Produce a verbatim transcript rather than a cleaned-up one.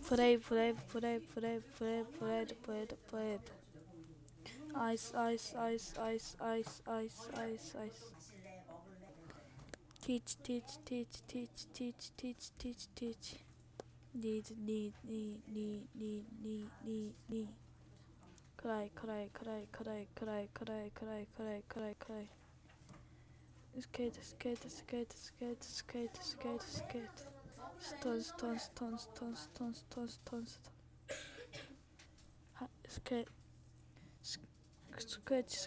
Play, play, play, play, play, play, play, play. Ice, ice, ice, ice, ice, ice, ice, ice. Teach, teach, teach, teach, teach, teach, teach, teach. Need, need, need, need, need, need, need, need. Cry, cry, cry, cry, cry, cry, cry, cry, cry, cry. Skate, skate, skate, skate, skate, skate, skate. Stone, stone, stone, stone, stone, stone, stone, stone. Skate, skate, skate.